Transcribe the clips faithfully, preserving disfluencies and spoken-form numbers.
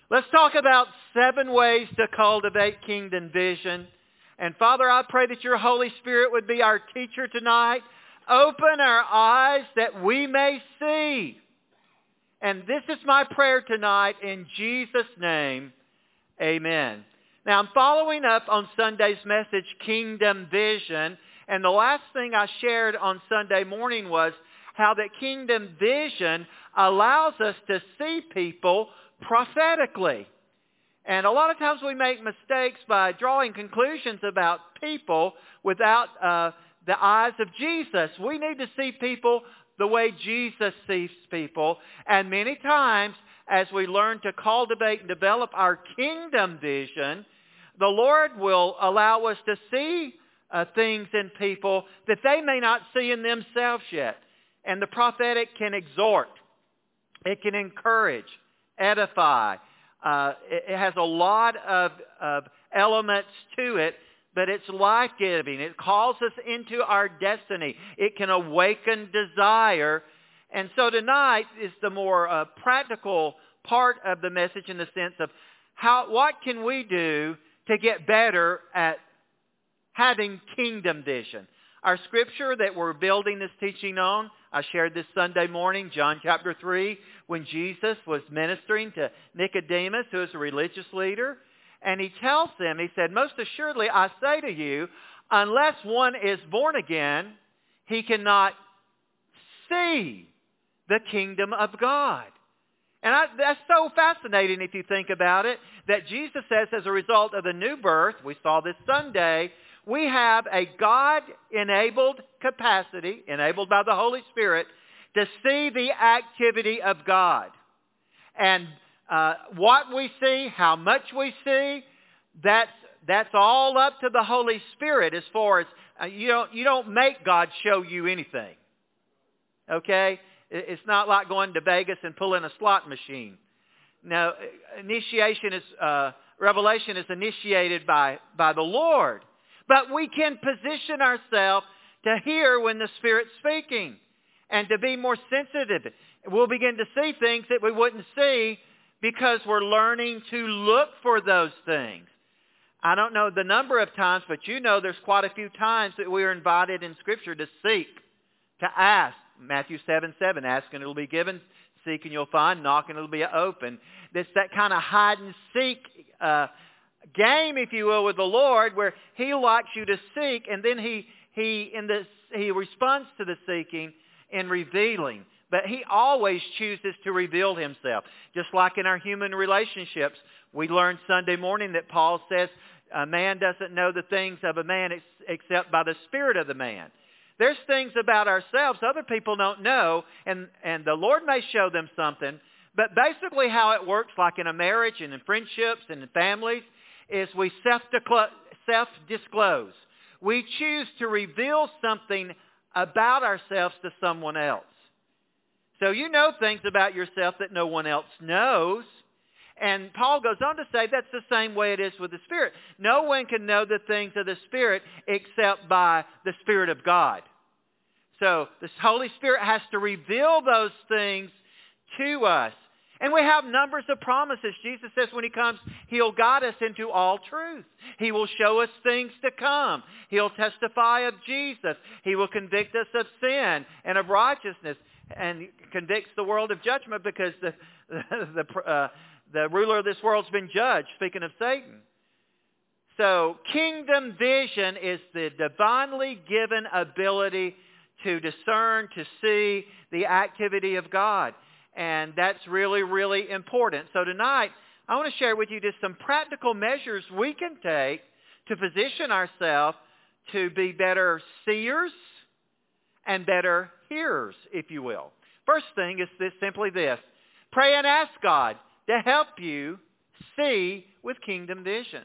Let's talk about seven ways to cultivate kingdom vision. And Father, I pray that your Holy Spirit would be our teacher tonight. Open our eyes that we may see. And this is my prayer tonight in Jesus' name. Amen. Now I'm following up on Sunday's message, Kingdom Vision. And the last thing I shared on Sunday morning was how that kingdom vision allows us to see people prophetically. And a lot of times we make mistakes by drawing conclusions about people without uh, the eyes of Jesus. We need to see people the way Jesus sees people. And many times as we learn to cultivate and develop our kingdom vision, the Lord will allow us to see uh, things in people that they may not see in themselves yet. And the prophetic can exhort. It can encourage, edify. Uh, it, it has a lot of, of elements to it, but it's life-giving. It calls us into our destiny. It can awaken desire. And so tonight is the more uh, practical part of the message in the sense of how what can we do to get better at having kingdom vision. Our scripture that we're building this teaching on, I shared this Sunday morning, John chapter three, when Jesus was ministering to Nicodemus, who is a religious leader. And he tells them, he said, most assuredly I say to you, unless one is born again, he cannot see the kingdom of God. And I, that's so fascinating if you think about it, that Jesus says as a result of the new birth, we saw this Sunday, we have a God-enabled capacity, enabled by the Holy Spirit, to see the activity of God. And uh, what we see, how much we see, that's that's all up to the Holy Spirit as far as, uh, you don't, you don't make God show you anything. Okay? It's not like going to Vegas and pulling a slot machine. No, initiation is, uh, revelation is initiated by, by the Lord. But we can position ourselves to hear when the Spirit's speaking and to be more sensitive. We'll begin to see things that we wouldn't see because we're learning to look for those things. I don't know the number of times, but you know there's quite a few times that we are invited in Scripture to seek, to ask. Matthew seven seven, ask and it will be given, seek and you'll find, knock and it will be open. It's that kind of hide and seek uh, game, if you will, with the Lord, where He likes you to seek, and then He He in this He responds to the seeking in revealing. But He always chooses to reveal Himself. Just like in our human relationships, we learned Sunday morning that Paul says a man doesn't know the things of a man ex- except by the Spirit of the man. There's things about ourselves other people don't know, and, and the Lord may show them something, but basically how it works, like in a marriage and in friendships and in families, is we self-disclose. We choose to reveal something about ourselves to someone else. So you know things about yourself that no one else knows. And Paul goes on to say that's the same way it is with the Spirit. No one can know the things of the Spirit except by the Spirit of God. So the Holy Spirit has to reveal those things to us. And we have numbers of promises. Jesus says when He comes, He'll guide us into all truth. He will show us things to come. He'll testify of Jesus. He will convict us of sin and of righteousness, and convicts the world of judgment because the the uh, the ruler of this world's been judged, speaking of Satan. So kingdom vision is the divinely given ability to discern, to see the activity of God. And that's really, really important. So tonight, I want to share with you just some practical measures we can take to position ourselves to be better seers and better hearers, if you will. First thing is this, simply this. Pray and ask God to help you see with kingdom vision.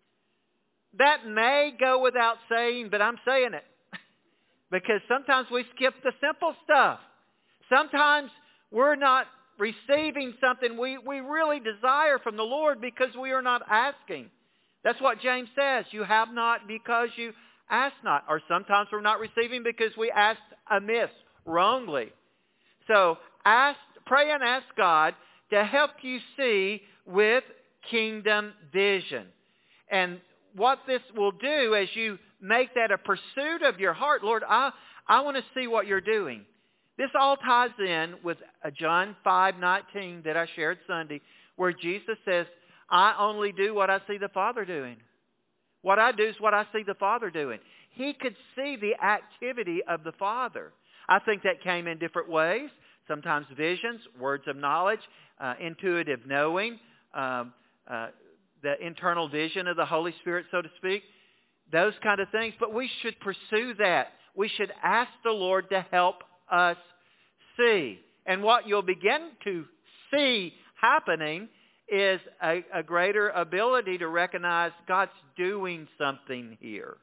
That may go without saying, but I'm saying it. Because sometimes we skip the simple stuff. Sometimes we're not receiving something we, we really desire from the Lord because we are not asking. That's what James says. You have not because you ask not. Or sometimes we're not receiving because we asked amiss, wrongly. So ask, pray and ask God to help you see with kingdom vision. And what this will do as you make that a pursuit of your heart, Lord, I, I want to see what you're doing. This all ties in with John five nineteen that I shared Sunday, where Jesus says, I only do what I see the Father doing. What I do is what I see the Father doing. He could see the activity of the Father. I think that came in different ways. Sometimes visions, words of knowledge, uh, intuitive knowing, um, uh, the internal vision of the Holy Spirit, so to speak. Those kind of things. But we should pursue that. We should ask the Lord to help us see. And what you'll begin to see happening is a, a greater ability to recognize God's doing something here.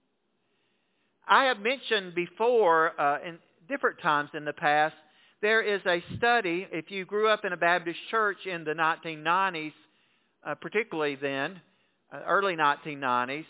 I have mentioned before, uh, in different times in the past, there is a study, if you grew up in a Baptist church in the nineteen nineties, uh, particularly then, uh, early nineteen nineties,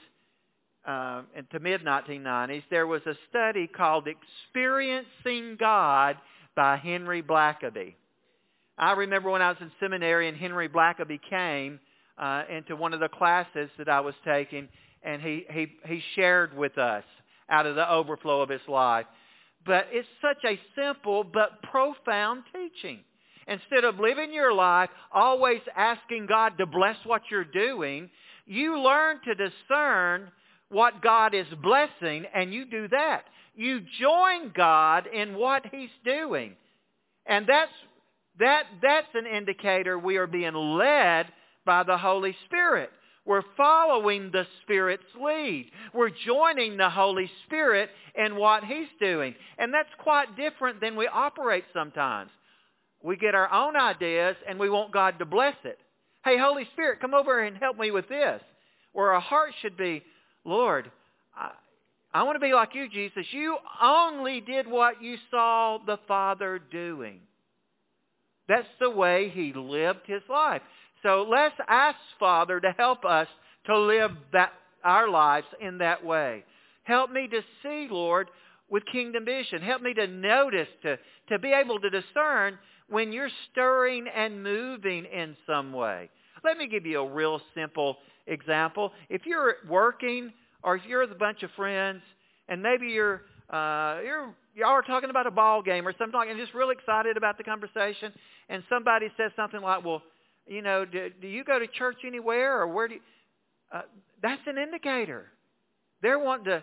uh, and to mid nineteen nineties, there was a study called Experiencing God by Henry Blackaby. I remember when I was in seminary and Henry Blackaby came uh, into one of the classes that I was taking, and he, he, he shared with us out of the overflow of his life. But it's such a simple but profound teaching. Instead of living your life always asking God to bless what you're doing, you learn to discern what God is blessing, and you do that. You join God in what He's doing. And that's that that's an indicator we are being led by the Holy Spirit. We're following the Spirit's lead. We're joining the Holy Spirit in what He's doing. And that's quite different than we operate sometimes. We get our own ideas and we want God to bless it. Hey, Holy Spirit, come over and help me with this. Where our heart should be, Lord, I, I want to be like you, Jesus. You only did what you saw the Father doing. That's the way He lived His life. So let's ask Father to help us to live that, our lives in that way. Help me to see, Lord, with kingdom vision. Help me to notice, to, to be able to discern when you're stirring and moving in some way. Let me give you a real simple example. If you're working or if you're with a bunch of friends and maybe you're uh, you're y'all are talking about a ball game or something like that and just really excited about the conversation, and somebody says something like, well, you know, do, do you go to church anywhere, or where do you... Uh, that's an indicator. They're wanting to...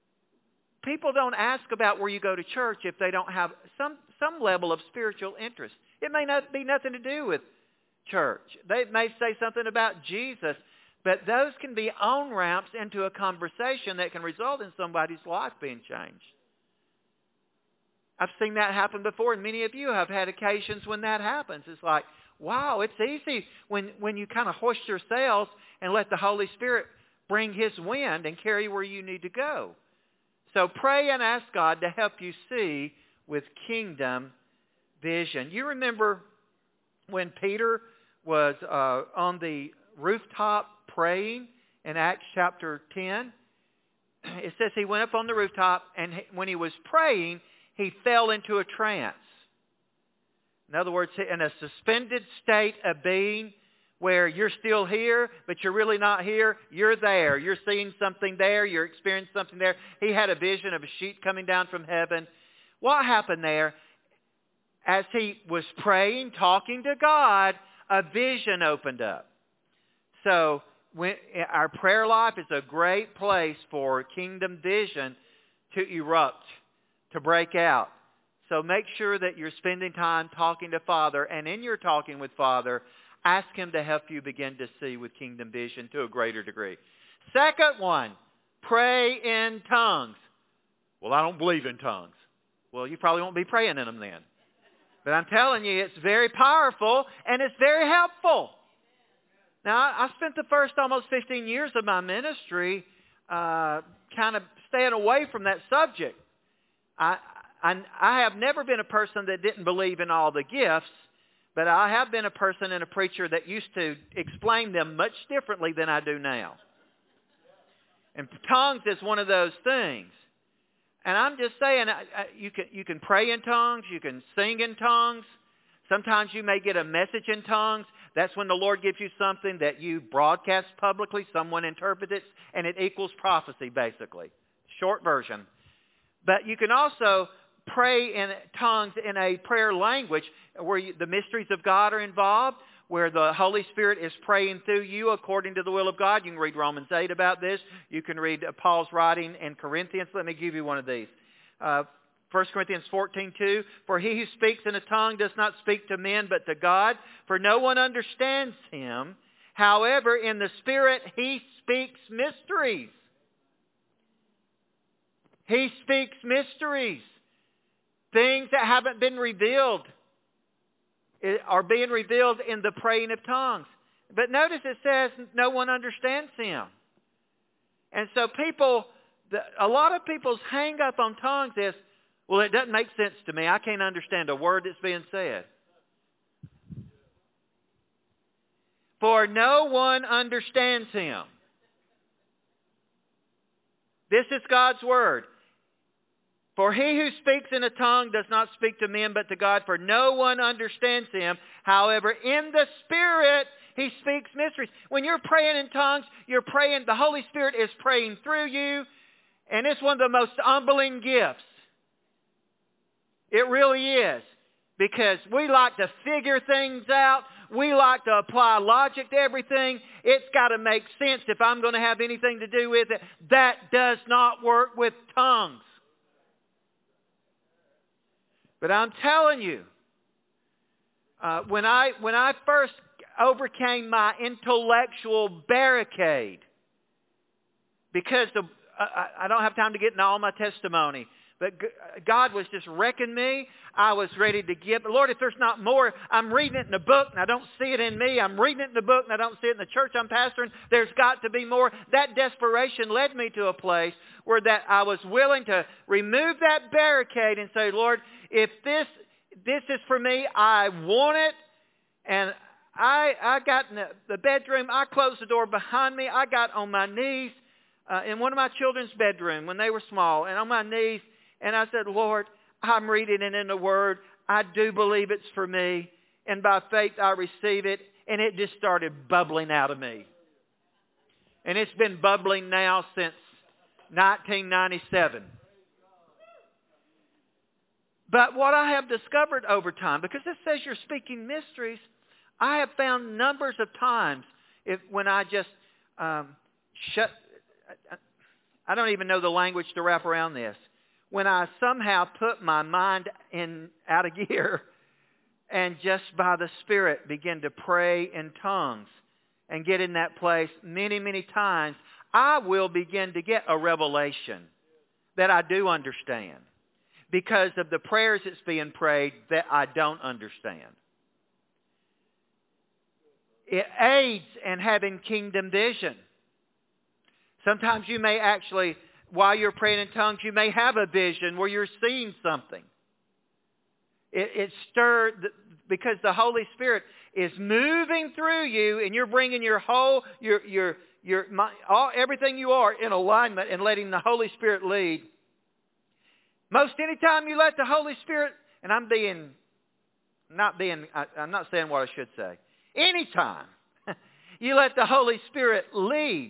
People don't ask about where you go to church if they don't have some, some level of spiritual interest. It may not be nothing to do with church. They may say something about Jesus, but those can be on-ramps into a conversation that can result in somebody's life being changed. I've seen that happen before, and many of you have had occasions when that happens. It's like, wow, it's easy when, when you kind of hoist your sails and let the Holy Spirit bring His wind and carry you where you need to go. So pray and ask God to help you see with kingdom vision. You remember when Peter was uh, on the rooftop praying in Acts chapter ten? It says he went up on the rooftop, and when he was praying, he fell into a trance. In other words, in a suspended state of being where you're still here, but you're really not here. You're there. You're seeing something there. You're experiencing something there. He had a vision of a sheet coming down from heaven. What happened there? As he was praying, talking to God, a vision opened up. So when, our prayer life is a great place for kingdom vision to erupt, to break out. So make sure that you're spending time talking to Father, and in your talking with Father, ask Him to help you begin to see with kingdom vision to a greater degree. Second one, pray in tongues. Well, I don't believe in tongues. Well, you probably won't be praying in them then. But I'm telling you, it's very powerful and it's very helpful. Now, I spent the first almost fifteen years of my ministry uh, kind of staying away from that subject. I, I, I have never been a person that didn't believe in all the gifts, but I have been a person and a preacher that used to explain them much differently than I do now. And tongues is one of those things. And I'm just saying, I, I, you can you can pray in tongues, you can sing in tongues. Sometimes you may get a message in tongues. That's when the Lord gives you something that you broadcast publicly. Someone interprets it, and it equals prophecy, basically. Short version. But you can also pray in tongues in a prayer language where you, the mysteries of God are involved, where the Holy Spirit is praying through you according to the will of God. You can read Romans eight about this. You can read Paul's writing in Corinthians. Let me give you one of these. Uh, First Corinthians fourteen two, for he who speaks in a tongue does not speak to men but to God, for no one understands him. However, in the Spirit he speaks mysteries. He speaks mysteries. Things that haven't been revealed are being revealed in the praying of tongues. But notice it says no one understands him. And so people, a lot of people's hang up on tongues is, well, it doesn't make sense to me. I can't understand a word that's being said. For no one understands him. This is God's word. For he who speaks in a tongue does not speak to men but to God, for no one understands him. However, in the Spirit he speaks mysteries. When you're praying in tongues, you're praying, the Holy Spirit is praying through you, and it's one of the most humbling gifts. It really is. Because we like to figure things out. We like to apply logic to everything. It's got to make sense if I'm going to have anything to do with it. That does not work with tongues. But I'm telling you, uh, when I when I first overcame my intellectual barricade, because of, I, I don't have time to get into all my testimony, but God was just wrecking me. I was ready to give. Lord, if there's not more, I'm reading it in the book and I don't see it in me. I'm reading it in the book and I don't see it in the church I'm pastoring. There's got to be more. That desperation led me to a place where that I was willing to remove that barricade and say, Lord, if this this is for me, I want it. And I I got in the, the bedroom. I closed the door behind me. I got on my knees uh, in one of my children's bedroom when they were small, and on my knees. And I said, Lord, I'm reading it in the Word. I do believe it's for me. And by faith, I receive it. And it just started bubbling out of me. And it's been bubbling now since nineteen ninety-seven. But what I have discovered over time, because it says you're speaking mysteries, I have found numbers of times if when I just um, shut, I don't even know the language to wrap around this. When I somehow put my mind in out of gear and just by the Spirit begin to pray in tongues and get in that place many, many times, I will begin to get a revelation that I do understand because of the prayers that's being prayed that I don't understand. It aids in having kingdom vision. Sometimes you may actually, while you're praying in tongues, you may have a vision where you're seeing something. It, it stirred because the Holy Spirit is moving through you, and you're bringing your whole, your your your my, all everything you are in alignment and letting the Holy Spirit lead. Most any time you let the Holy Spirit, and I'm being, not being, I, I'm not saying what I should say. Anytime you let the Holy Spirit lead,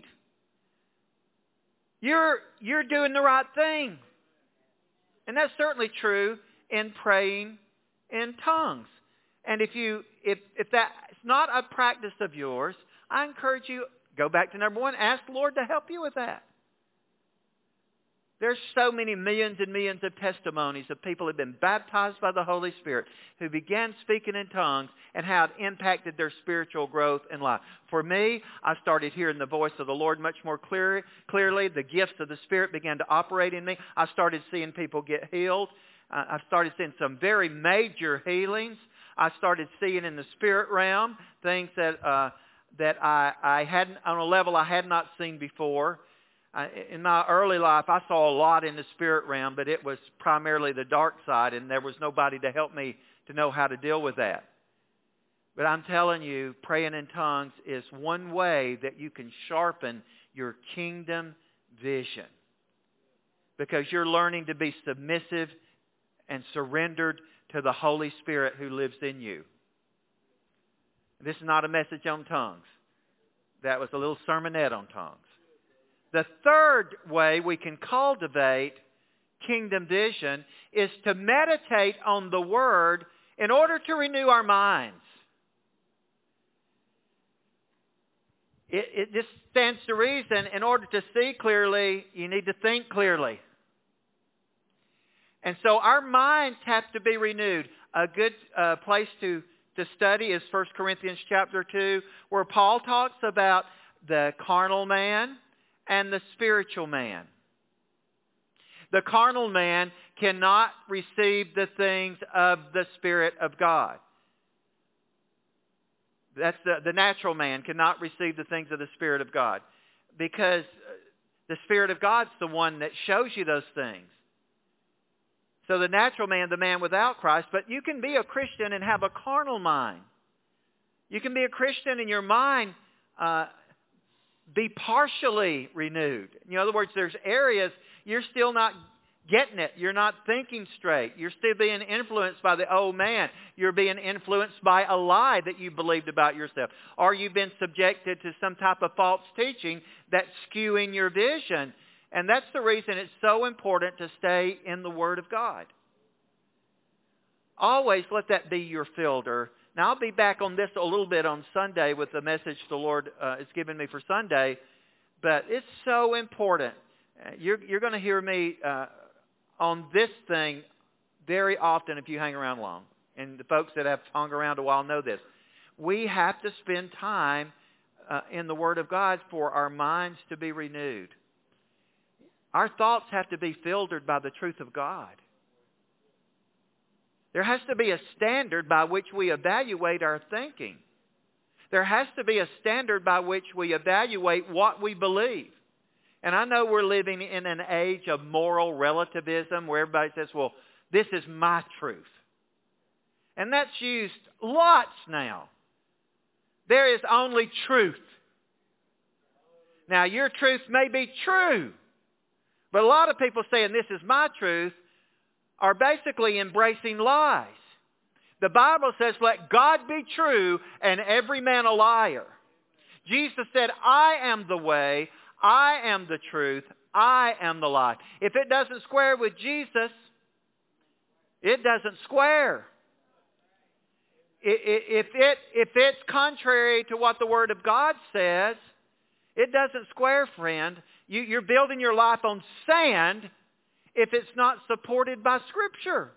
You're you're doing the right thing. And that's certainly true in praying in tongues. And if you if if that's not a practice of yours, I encourage you, go back to number one, ask the Lord to help you with that. There's so many millions and millions of testimonies of people who have been baptized by the Holy Spirit who began speaking in tongues and how it impacted their spiritual growth and life. For me, I started hearing the voice of the Lord much more clear, clearly. The gifts of the Spirit began to operate in me. I started seeing people get healed. Uh, I started seeing some very major healings. I started seeing in the spirit realm things that uh, that I, I hadn't, on a level I had not seen before. In my early life, I saw a lot in the spirit realm, but it was primarily the dark side, and there was nobody to help me to know how to deal with that. But I'm telling you, praying in tongues is one way that you can sharpen your kingdom vision, because you're learning to be submissive and surrendered to the Holy Spirit who lives in you. This is not a message on tongues. That was a little sermonette on tongues. The third way we can cultivate kingdom vision is to meditate on the Word in order to renew our minds. It, it just stands to reason, in order to see clearly, you need to think clearly. And so our minds have to be renewed. A good uh, place to, to study is First Corinthians chapter two, where Paul talks about the carnal man and the spiritual man. The carnal man cannot receive the things of the Spirit of God. That's the, the natural man cannot receive the things of the Spirit of God, because the Spirit of God's the one that shows you those things. So the natural man, the man without Christ, but you can be a Christian and have a carnal mind. You can be a Christian and your mind uh, be partially renewed. In other words, there's areas you're still not getting it. You're not thinking straight. You're still being influenced by the old man. You're being influenced by a lie that you believed about yourself. Or you've been subjected to some type of false teaching that's skewing your vision. And that's the reason it's so important to stay in the Word of God. Always let that be your filter. Now, I'll be back on this a little bit on Sunday with the message the Lord uh, has given me for Sunday. But it's so important. Uh, you're, you're going to hear me uh, on this thing very often if you hang around long. And the folks that have hung around a while know this. We have to spend time uh, in the Word of God for our minds to be renewed. Our thoughts have to be filtered by the truth of God. There has to be a standard by which we evaluate our thinking. There has to be a standard by which we evaluate what we believe. And I know we're living in an age of moral relativism where everybody says, well, this is my truth. And that's used lots now. There is only truth. Now, your truth may be true, but a lot of people saying this is my truth are basically embracing lies. The Bible says, let God be true and every man a liar. Jesus said, I am the way, I am the truth, I am the life. If it doesn't square with Jesus, it doesn't square. If, it, if it's contrary to what the Word of God says, it doesn't square, friend. You, you're building your life on sand if it's not supported by Scripture.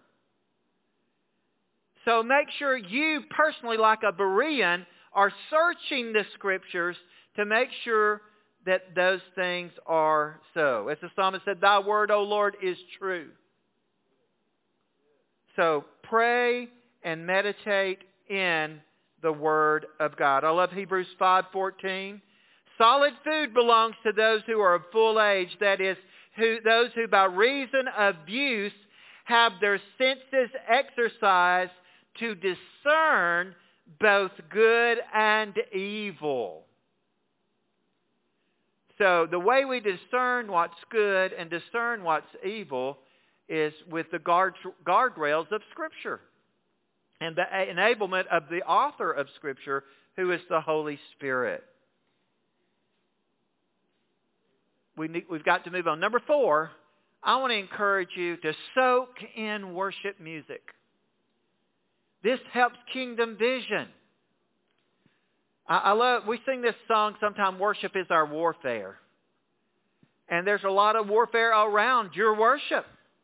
So make sure you personally, like a Berean, are searching the Scriptures to make sure that those things are so. As the psalmist said, Thy word, O Lord, is true. So pray and meditate in the Word of God. I love Hebrews five fourteen. Solid food belongs to those who are of full age, that is, who, those who by reason of use have their senses exercised to discern both good and evil. So the way we discern what's good and discern what's evil is with the guard, guardrails of Scripture and the enablement of the author of Scripture, who is the Holy Spirit. We need, we've got to move on. Number four, I want to encourage you to soak in worship music. This helps kingdom vision. I, I love, we sing this song, sometimes worship is our warfare. And there's a lot of warfare around your worship.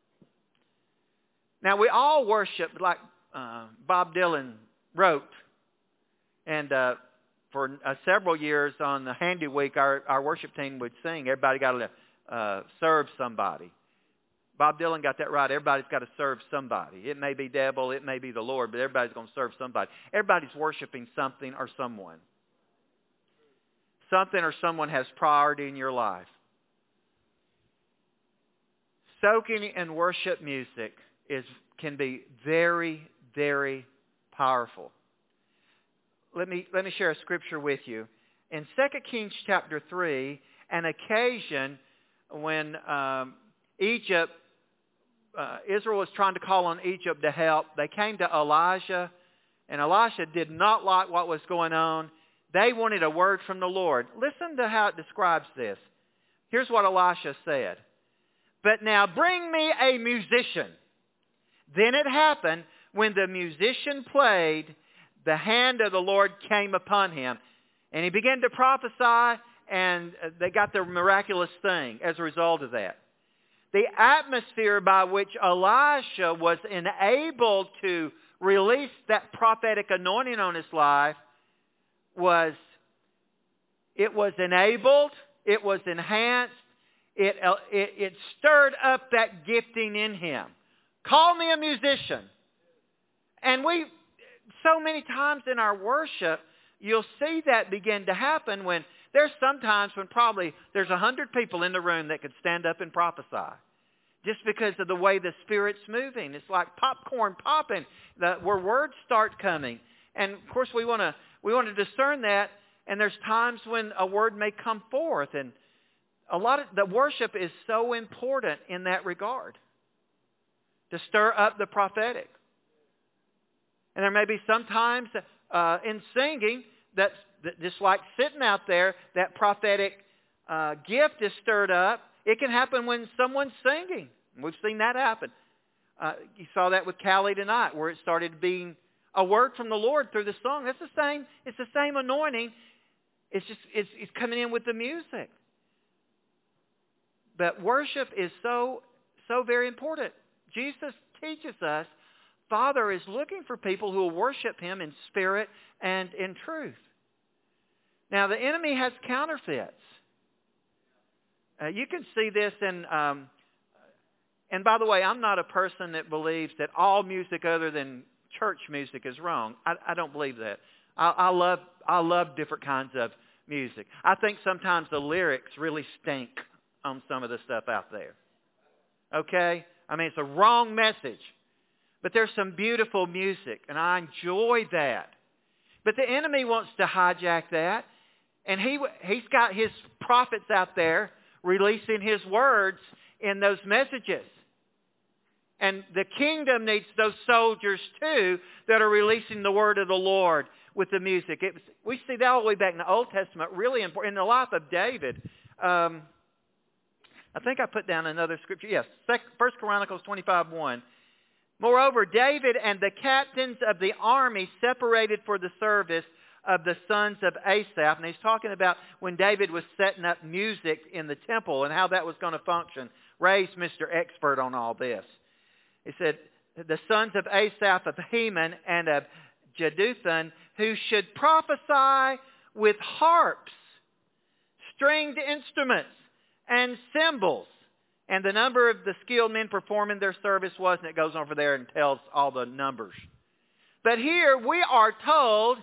Now, we all worship like uh, Bob Dylan wrote. And uh, for uh, several years on the Handy Week, our, our worship team would sing, everybody got to uh, serve somebody. Bob Dylan got that right. Everybody's got to serve somebody. It may be devil, it may be the Lord, but everybody's going to serve somebody. Everybody's worshiping something or someone. Something or someone has priority in your life. Soaking in worship music is can be very, very powerful. Let me let me share a scripture with you. In Second Kings chapter three, an occasion when um, Egypt uh, Israel was trying to call on Egypt to help. They came to Elijah, and Elisha did not like what was going on. They wanted a word from the Lord. Listen to how it describes this. Here's what Elisha said. But now bring me a musician. Then it happened, when the musician played, the hand of the Lord came upon him. And he began to prophesy, and they got the miraculous thing as a result of that. The atmosphere by which Elisha was enabled to release that prophetic anointing on his life was, it was enabled, it was enhanced, it, it, it stirred up that gifting in him. Call me a musician. And we, so many times in our worship, you'll see that begin to happen when there's sometimes when probably there's a hundred people in the room that could stand up and prophesy. Just because of the way the Spirit's moving. It's like popcorn popping, the, where words start coming. And of course we want to we want to discern that, and there's times when a word may come forth, and a lot of the worship is so important in that regard, to stir up the prophetic. And there may be sometimes uh, in singing that's that just like sitting out there, that prophetic uh, gift is stirred up. It can happen when someone's singing. We've seen that happen. Uh, you saw that with Callie tonight, where it started being a word from the Lord through the song. That's the same. It's the same anointing. It's just it's, it's coming in with the music. But worship is so so very important. Jesus teaches us, Father is looking for people who will worship Him in spirit and in truth. Now, the enemy has counterfeits. Uh, you can see this in, um, and by the way, I'm not a person that believes that all music other than church music is wrong. I, I don't believe that. I, I love I love different kinds of music. I think sometimes the lyrics really stink on some of the stuff out there. Okay? I mean, it's a wrong message. But there's some beautiful music, and I enjoy that. But the enemy wants to hijack that, and he he's got his prophets out there releasing his words in those messages. And the kingdom needs those soldiers too that are releasing the word of the Lord with the music. It was, we see that all the way back in the Old Testament, really important. In the life of David, um, I think I put down another scripture. Yes, First Chronicles twenty-five one. Moreover, David and the captains of the army separated for the service of the sons of Asaph. And he's talking about when David was setting up music in the temple and how that was going to function. Ray's Mister Expert on all this. He said, the sons of Asaph, of Heman, and of Jeduthun, who should prophesy with harps, stringed instruments, and cymbals. And the number of the skilled men performing their service was, and it goes over there and tells all the numbers. But here we are told,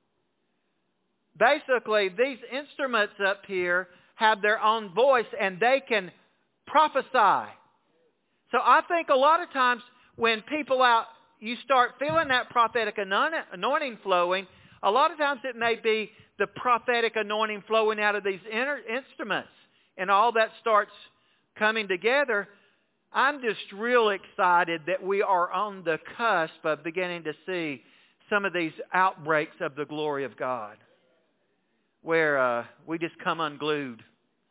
basically, these instruments up here have their own voice and they can prophesy. So I think a lot of times when people out, you start feeling that prophetic anointing flowing, a lot of times it may be the prophetic anointing flowing out of these instruments. And all that starts coming together. I'm just real excited that we are on the cusp of beginning to see some of these outbreaks of the glory of God, where uh, we just come unglued.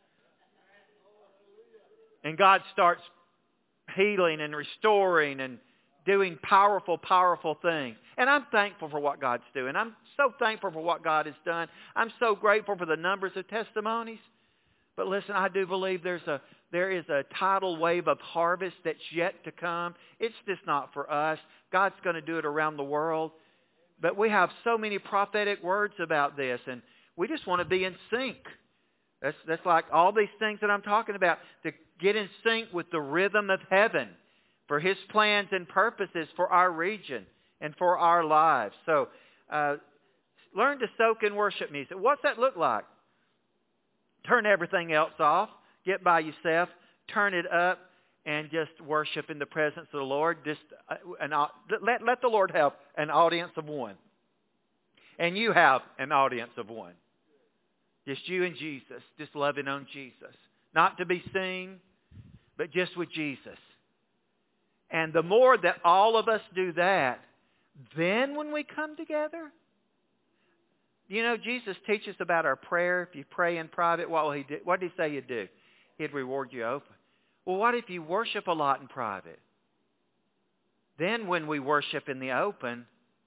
And God starts healing and restoring and doing powerful, powerful things. And I'm thankful for what God's doing. I'm so thankful for what God has done. I'm so grateful for the numbers of testimonies. But listen, I do believe there's a there is a tidal wave of harvest that's yet to come. It's just not for us. God's going to do it around the world. But we have so many prophetic words about this, and we just want to be in sync. That's that's like all these things that I'm talking about, to get in sync with the rhythm of heaven for His plans and purposes for our region and for our lives. So uh, learn to soak in worship music. What's that look like? Turn everything else off. Get by yourself. Turn it up and just worship in the presence of the Lord. Just uh, an, let, let the Lord have an audience of one. And you have an audience of one. Just you and Jesus. Just loving on Jesus. Not to be seen, but just with Jesus. And the more that all of us do that, then when we come together, you know, Jesus teaches about our prayer. If you pray in private, what will he do? What did he say you'd do? He'd reward you open. Well, what if you worship a lot in private? Then when we worship in the open,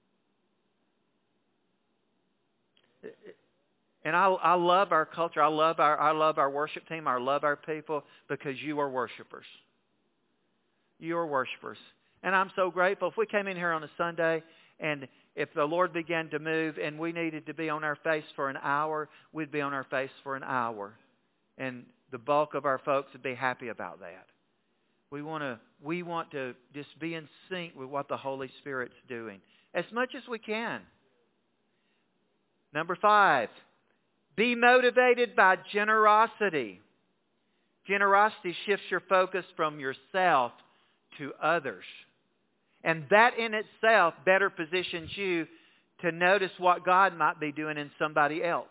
and I, I love our culture. I love our, I love our worship team. I love our people because you are worshipers. You are worshipers. And I'm so grateful. If we came in here on a Sunday and if the Lord began to move and we needed to be on our face for an hour, we'd be on our face for an hour. And the bulk of our folks would be happy about that. We want to we want to just be in sync with what the Holy Spirit's doing as much as we can. Number five, be motivated by generosity. Generosity shifts your focus from yourself to others. And that in itself better positions you to notice what God might be doing in somebody else.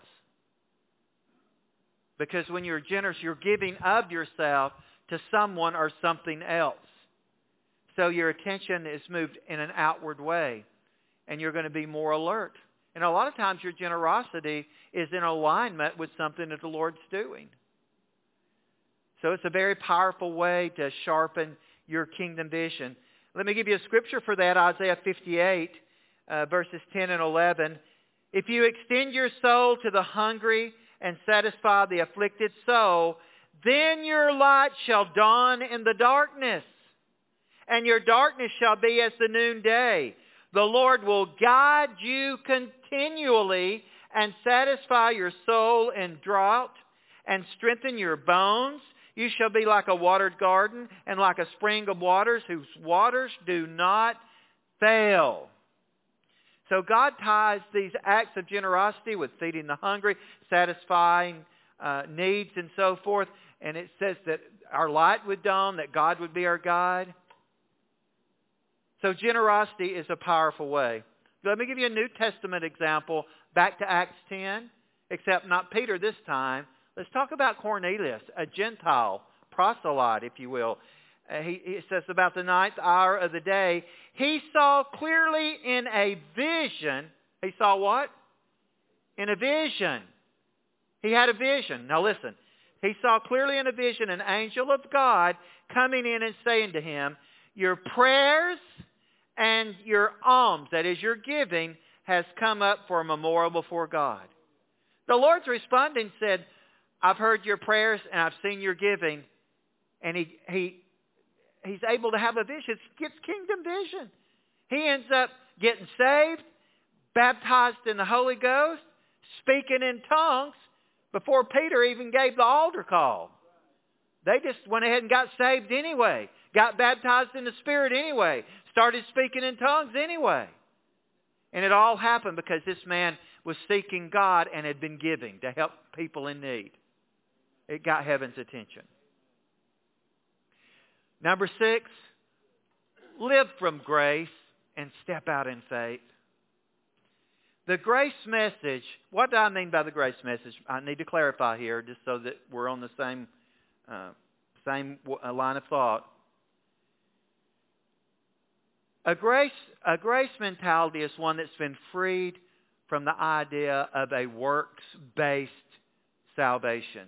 Because when you're generous, you're giving of yourself to someone or something else. So your attention is moved in an outward way. And you're going to be more alert. And a lot of times your generosity is in alignment with something that the Lord's doing. So it's a very powerful way to sharpen your kingdom vision. Let me give you a scripture for that, Isaiah fifty-eight, uh, verses ten and eleven. If you extend your soul to the hungry and satisfy the afflicted soul, then your light shall dawn in the darkness, and your darkness shall be as the noonday. The Lord will guide you continually and satisfy your soul in drought and strengthen your bones. You shall be like a watered garden and like a spring of waters whose waters do not fail. So God ties these acts of generosity with feeding the hungry, satisfying uh, needs and so forth. And it says that our light would dawn, that God would be our guide. So generosity is a powerful way. Let me give you a New Testament example, back to Acts ten, except not Peter this time. Let's talk about Cornelius, a Gentile proselyte, if you will. Uh, he, he says about the ninth hour of the day, he saw clearly in a vision. He saw what? In a vision. He had a vision. Now listen. He saw clearly in a vision an angel of God coming in and saying to him, your prayers and your alms, that is your giving, has come up for a memorial before God. The Lord's responding said, I've heard your prayers and I've seen your giving. And he he he's able to have a vision. It's kingdom vision. He ends up getting saved, baptized in the Holy Ghost, speaking in tongues before Peter even gave the altar call. They just went ahead and got saved anyway. Got baptized in the Spirit anyway. Started speaking in tongues anyway. And it all happened because this man was seeking God and had been giving to help people in need. It got heaven's attention. Number six, live from grace and step out in faith. The grace message, what do I mean by the grace message? I need to clarify here just so that we're on the same, uh, same line of thought. A grace, a grace mentality is one that's been freed from the idea of a works-based salvation.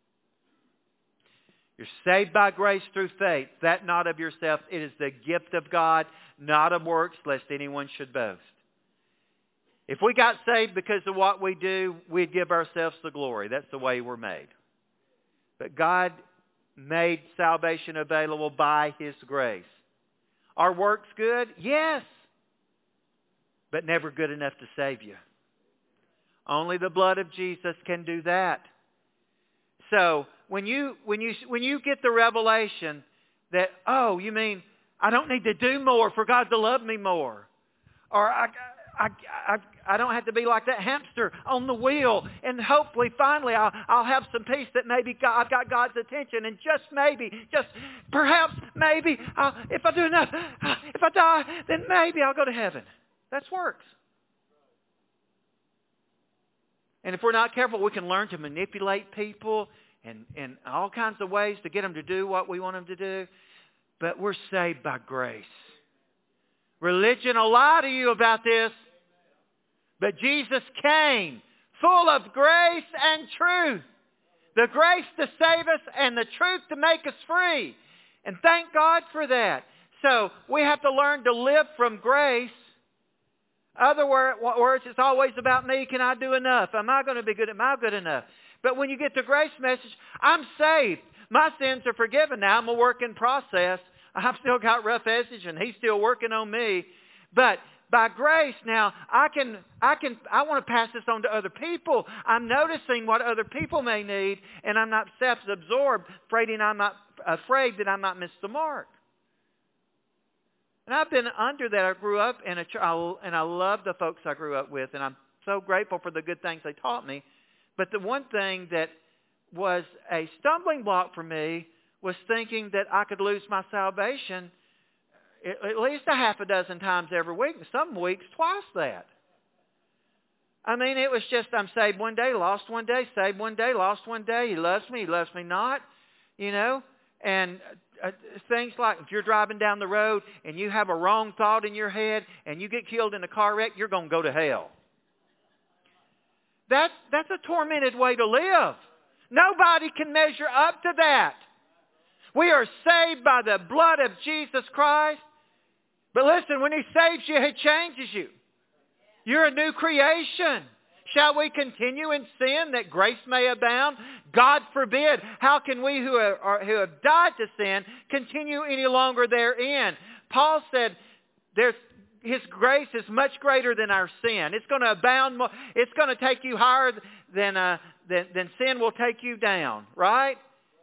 You're saved by grace through faith, that not of yourself. It is the gift of God, not of works, lest anyone should boast. If we got saved because of what we do, we'd give ourselves the glory. That's the way we're made. But God made salvation available by His grace. Are works good? Yes. But never good enough to save you. Only the blood of Jesus can do that. So when you when you when you get the revelation that, oh, you mean I don't need to do more for God to love me more, or I I I, I don't have to be like that hamster on the wheel, and hopefully finally I'll I'll have some peace that maybe God, I've got God's attention, and just maybe, just perhaps maybe I'll, if I do enough, if I die, then maybe I'll go to heaven. That's works. And if we're not careful, we can learn to manipulate people and in all kinds of ways to get them to do what we want them to do. but we're saved by grace. Religion will lie to you about this, but Jesus came full of grace and truth. The grace to save us and the truth to make us free. And thank God for that. So we have to learn to live from grace. Other words, it's always about me. Can I do enough? Am I going to be good? Am I good enough? But when you get the grace message, I'm saved. My sins are forgiven now. I'm a work in process. I've still got rough edges and He's still working on me. But by grace now, I can, I can, I want to pass this on to other people. I'm noticing what other people may need, and I'm not self-absorbed, afraid I'm not afraid that I might miss the mark. And I've been under that. I grew up in a church, and I love the folks I grew up with, and I'm so grateful for the good things they taught me. But the one thing that was a stumbling block for me was thinking that I could lose my salvation at least a half a dozen times every week, and some weeks twice that. I mean, it was just, I'm saved one day, lost one day, saved one day, lost one day. He loves me, He loves me not, you know. And uh, things like if you're driving down the road and you have a wrong thought in your head and you get killed in a car wreck, you're going to go to hell. That's, that's a tormented way to live. Nobody can measure up to that. We are saved by the blood of Jesus Christ. But listen, when He saves you, He changes you. You're a new creation. Shall we continue in sin that grace may abound? God forbid. How can we who are, who have died to sin continue any longer therein? Paul said there's, His grace is much greater than our sin. It's going to abound more. It's going to take you higher than, uh, than, than sin will take you down, right?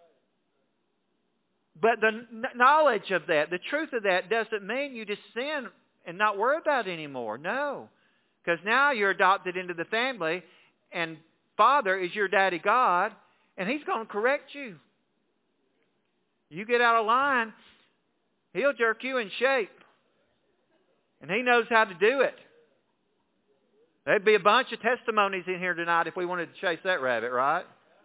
But the knowledge of that, the truth of that, doesn't mean you just sin and not worry about it anymore. No. Because now you're adopted into the family, and Father is your daddy God, and He's going to correct you. You get out of line, He'll jerk you in shape. And He knows how to do it. There'd be a bunch of testimonies in here tonight if we wanted to chase that rabbit, right?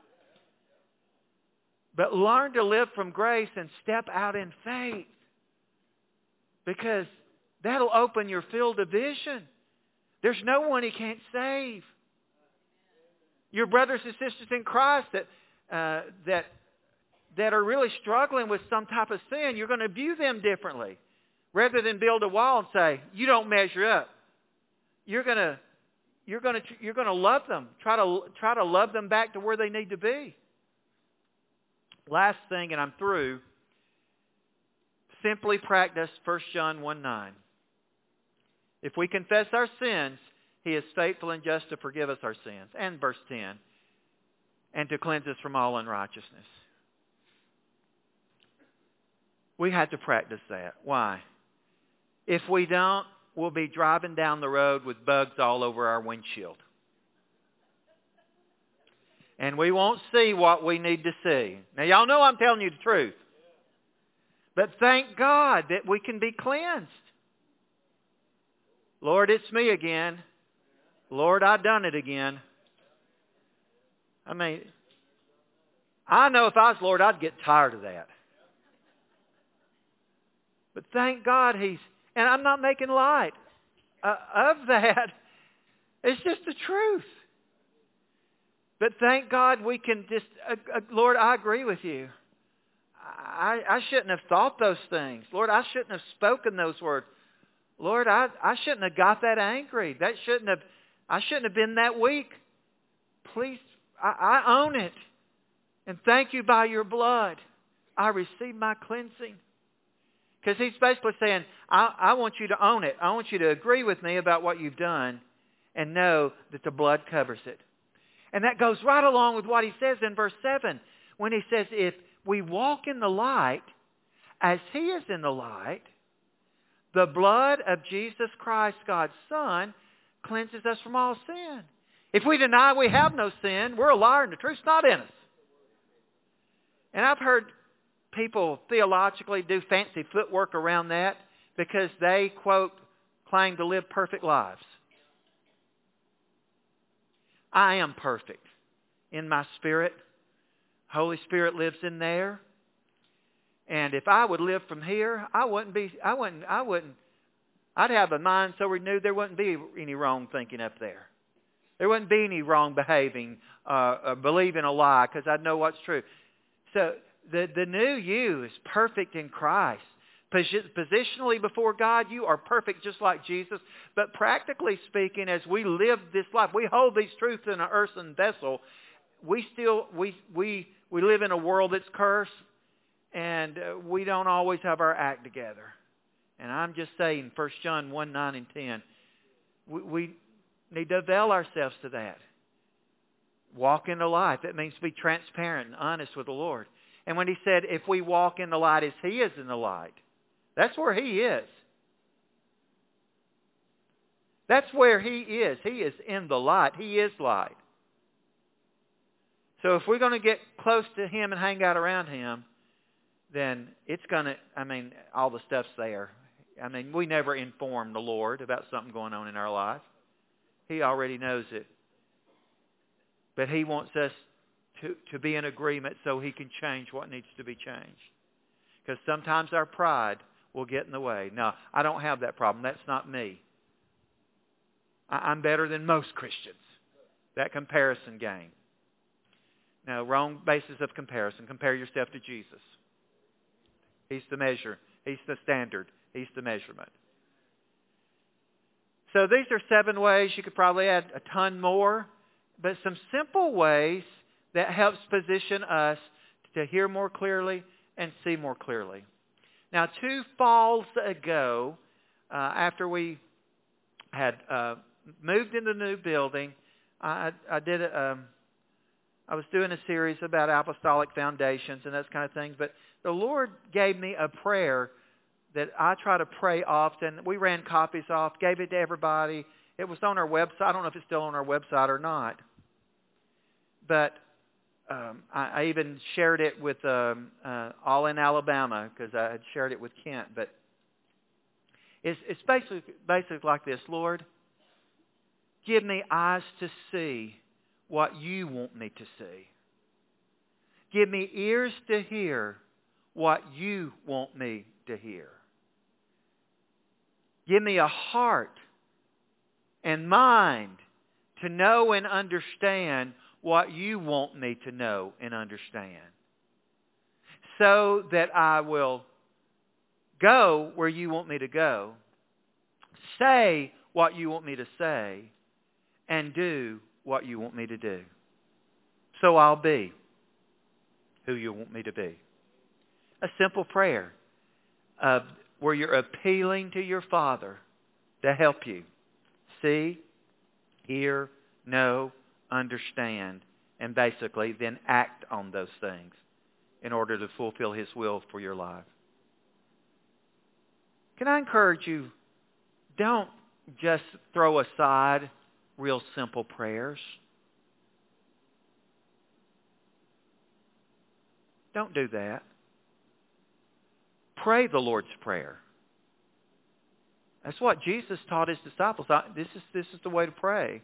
But learn to live from grace and step out in faith. Because that'll open your field of vision. There's no one He can't save. Your brothers and sisters in Christ that uh, that that are really struggling with some type of sin, you're going to view them differently. Rather than build a wall and say, you don't measure up. You're going to you're going to you're going to love them. Try to try to love them back to where they need to be. Last thing, and I'm through. Simply practice First John one nine. If we confess our sins, He is faithful and just to forgive us our sins. And verse ten. And to cleanse us from all unrighteousness. We have to practice that. Why? If we don't, we'll be driving down the road with bugs all over our windshield. And we won't see what we need to see. Now, y'all know I'm telling you the truth. But thank God that we can be cleansed. Lord, it's me again. Lord, I've done it again. I mean, I know if I was Lord, I'd get tired of that. But thank God He's, and I'm not making light uh, of that. It's just the truth. But thank God we can just, uh, uh, Lord, I agree with you. I, I shouldn't have thought those things. Lord, I shouldn't have spoken those words. Lord, I, I shouldn't have got that angry. That shouldn't have, I shouldn't have been that weak. Please, I, I own it. And thank you by your blood. I receive my cleansing. Because He's basically saying, I, I want you to own it. I want you to agree with me about what you've done and know that the blood covers it. And that goes right along with what He says in verse seven. When He says, if we walk in the light as He is in the light, the blood of Jesus Christ, God's Son, cleanses us from all sin. If we deny we have no sin, we're a liar and the truth's not in us. And I've heard people theologically do fancy footwork around that because they, quote, claim to live perfect lives. I am perfect in my spirit. Holy Spirit lives in there. And if I would live from here, I wouldn't be, I wouldn't, I wouldn't, I'd have a mind so renewed there wouldn't be any wrong thinking up there. There wouldn't be any wrong behaving, uh, or believing a lie, because I'd know what's true. So the, the new you is perfect in Christ. Positionally before God, you are perfect just like Jesus. But practically speaking, as we live this life, we hold these truths in an earthen vessel. We still, we, we, we live in a world that's cursed, and uh, we don't always have our act together. And I'm just saying, First John one, nine, and ten, we, we need to avail ourselves to that. Walk in the light. That means be transparent and honest with the Lord. And when he said, if we walk in the light as he is in the light, that's where he is. That's where he is. He is in the light. He is light. So if we're going to get close to him and hang out around him, then it's going to, I mean, all the stuff's there. I mean, we never inform the Lord about something going on in our life. He already knows it. But he wants us to, to be in agreement so he can change what needs to be changed. Because sometimes our pride will get in the way. No, I don't have that problem. That's not me. I, I'm better than most Christians. That comparison game. No, wrong basis of comparison. Compare yourself to Jesus. He's the measure. He's the standard. He's the measurement. So these are seven ways. You could probably add a ton more. But some simple ways that helps position us to hear more clearly and see more clearly. Now, two falls ago, uh, after we had uh, moved into the new building, I, I did a, um, I was doing a series about apostolic foundations and those kind of things. But the Lord gave me a prayer that I try to pray often. We ran copies off, gave it to everybody. It was on our website. I don't know if it's still on our website or not. But um, I, I even shared it with um, uh, All in Alabama because I had shared it with Kent. But it's, it's basically, basically like this. Lord, give me eyes to see what you want me to see. Give me ears to hear what you want me to hear. Give me a heart and mind to know and understand what you want me to know and understand, so that I will go where you want me to go, say what you want me to say, and do what you want me to do. So I'll be who you want me to be. A simple prayer of where you're appealing to your Father to help you see, hear, know, understand, and basically then act on those things in order to fulfill His will for your life. Can I encourage you, don't just throw aside real simple prayers. Don't do that. Pray the Lord's Prayer. That's what Jesus taught His disciples. This is, this is the way to pray.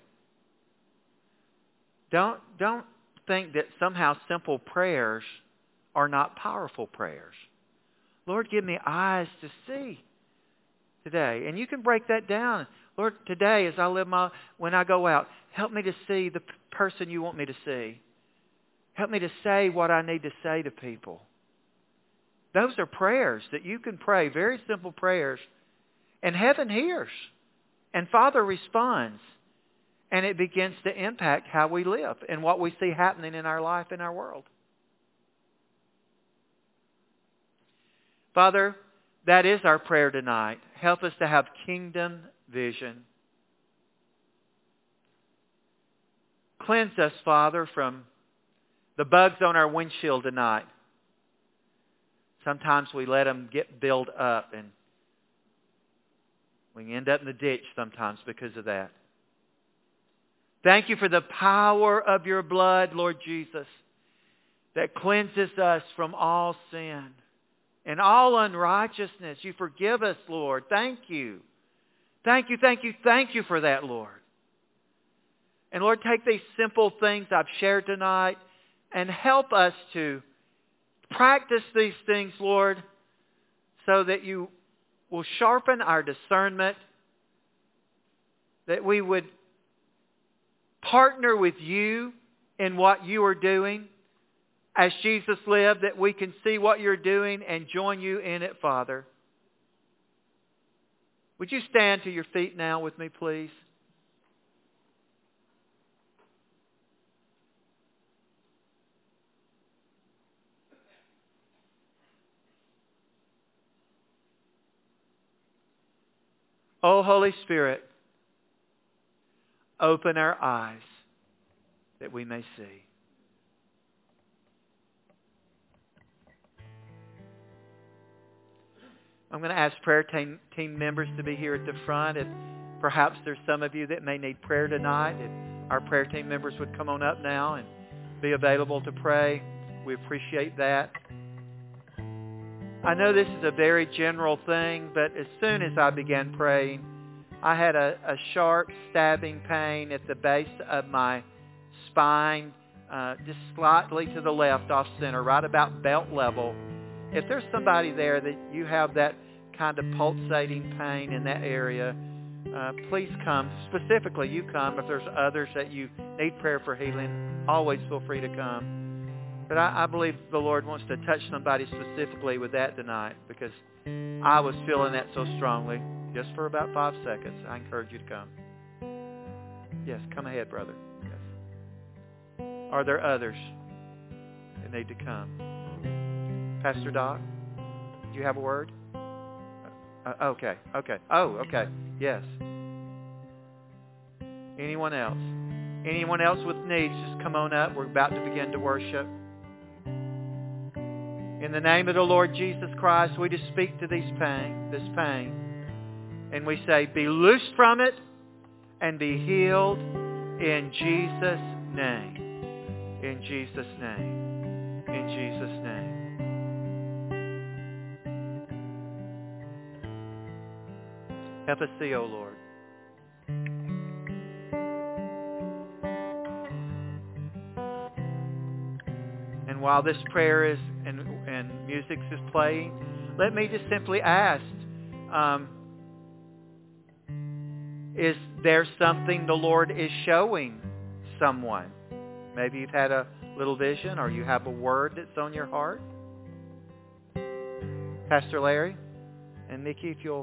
Don't, don't think that somehow simple prayers are not powerful prayers. Lord, give me eyes to see today. And you can break that down. Lord, today as I live my, when I go out, help me to see the person you want me to see. Help me to say what I need to say to people. Those are prayers that you can pray, very simple prayers. And heaven hears. And Father responds. And it begins to impact how we live and what we see happening in our life, in our world. Father, that is our prayer tonight. Help us to have kingdom vision. Cleanse us, Father, from the bugs on our windshield tonight. Sometimes we let them get built up and we end up in the ditch sometimes because of that. Thank you for the power of your blood, Lord Jesus, that cleanses us from all sin and all unrighteousness. You forgive us, Lord. Thank you. Thank you, thank you, thank you for that, Lord. And Lord, take these simple things I've shared tonight and help us to practice these things, Lord, so that you will sharpen our discernment, that we would partner with you in what you are doing. As Jesus lived, that we can see what you're doing and join you in it, Father. Would you stand to your feet now with me, please? Oh, Holy Spirit, open our eyes that we may see. I'm going to ask prayer team, team members to be here at the front. If perhaps there's some of you that may need prayer tonight, if our prayer team members would come on up now and be available to pray, we appreciate that. I know this is a very general thing, but as soon as I began praying, I had a, a sharp stabbing pain at the base of my spine, uh, just slightly to the left off center, right about belt level. If there's somebody there that you have that kind of pulsating pain in that area, uh, please come. Specifically, you come. If there's others that you need prayer for healing, always feel free to come. But I, I believe the Lord wants to touch somebody specifically with that tonight, because I was feeling that so strongly. Just for about five seconds, I encourage you to come. Yes, come ahead, brother. Yes. Are there others that need to come? Pastor Doc, do you have a word? Uh, okay, okay. Oh, okay. Yes. Anyone else? Anyone else with needs, just come on up. We're about to begin to worship. In the name of the Lord Jesus Christ, we just speak to these pain, this pain. And we say, be loosed from it and be healed in Jesus' name. In Jesus' name. In Jesus' name. Help us see, O Lord. And while this prayer is and, and music is playing, let me just simply ask, um, is there something the Lord is showing someone? Maybe you've had a little vision, or you have a word that's on your heart. Pastor Larry and Nikki, if you'll...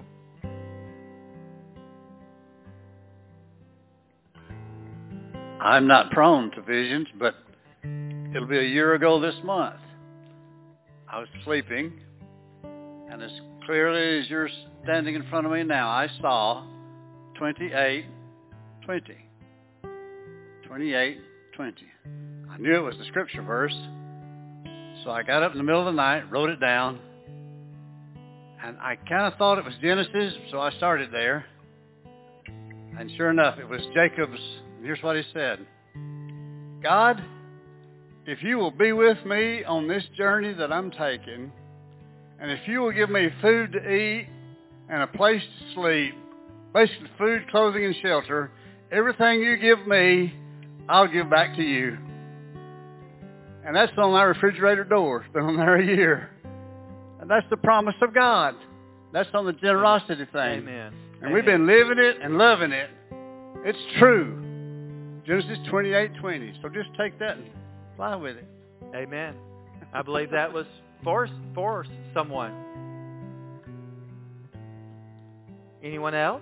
I'm not prone to visions, but it'll be a year ago this month. I was sleeping, and as clearly as you're standing in front of me now, I saw twenty-eight twenty. twenty-eight twenty. I knew it was the scripture verse, so I got up in the middle of the night, wrote it down, and I kind of thought it was Genesis, so I started there. And sure enough, it was Jacob's. Here's what he said. God, if you will be with me on this journey that I'm taking, and if you will give me food to eat and a place to sleep, basically food, clothing, and shelter, everything you give me, I'll give back to you. And that's on our refrigerator door. It's been on there a year. And that's the promise of God. That's on the generosity thing. Amen. And Amen. we've been living it and loving it. It's true. Genesis twenty-eight twenty. So just take that and fly with it. Amen. I believe that was for, for someone. Anyone else?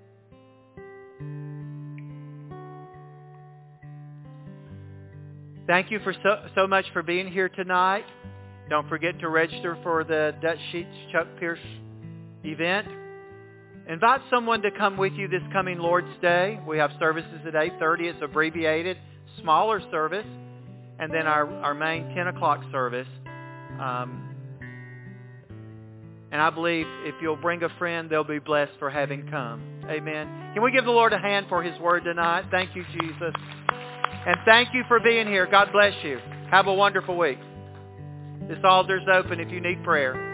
Thank you for so, so much for being here tonight. Don't forget to register for the Dutch Sheets Chuck Pierce event. Invite someone to come with you this coming Lord's Day. We have services at eight thirty. It's abbreviated, smaller service. And then our, our main ten o'clock service. Um, and I believe if you'll bring a friend, they'll be blessed for having come. Amen. Can we give the Lord a hand for His word tonight? Thank you, Jesus. And thank you for being here. God bless you. Have a wonderful week. This altar's open if you need prayer.